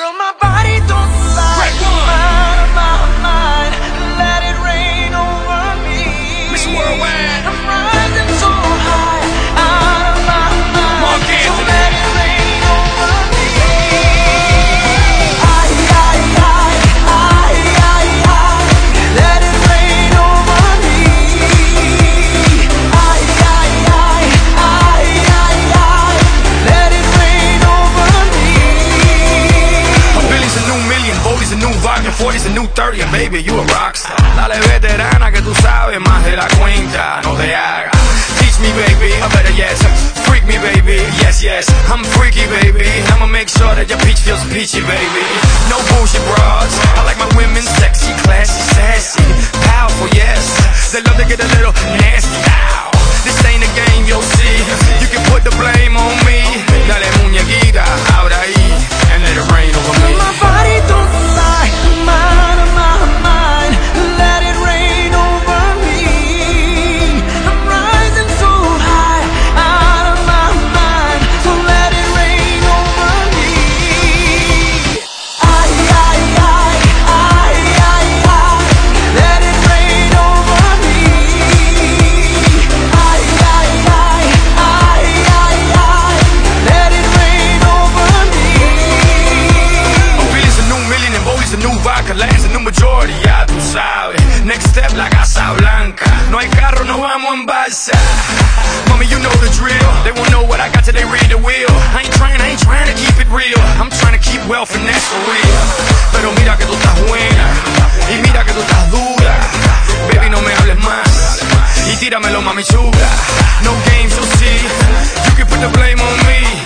Girl, my body don't lie. Out of my mind, let it rain over me. Miss Worldwide. I'm rising so high, out of my mind. Mark Anthony. So let it rain over me. Let it rain over me. Let it rain over me. A billion's a new million, Boldy's a new vodka, 40's a new 30, and baby, you a rockstar. Dale veterana que tú sabes más de la cuenta, no te hagas. Teach me, baby, or better yes, freak me, baby, yes, yes. I'm freaky, baby, I'ma make sure that your peach feels peachy, baby. No bullshit bras, I like my women sexy, classy, sassy, powerful, yes. They love to get a little nasty, ow. This ain't a game, you'll see. You can put the blame on me. Dale muñequita, ahora ahí, and let it rain over me. My body don't lie, I'm out of my mind. Let it rain over me. I'm rising so high, out of my mind. So let it rain over me. Let it rain over me. Let it rain over me. A billion's a new million and Boldy's a new vodka, Lance a new majority, ya tú sabes. Next step, la Casa Blanca. No hay carro, no vamos en balsa. Mommy, you know the drill. They won't know what I got till they read the wheel. I ain't trying to keep it real. I'm trying to keep wealth and that's for real. Pero mira que tú estás buena y mira que tú estás dura. Baby, no me hables más y tíramelo, mami chula. No games, you'll see. You can put the blame on me.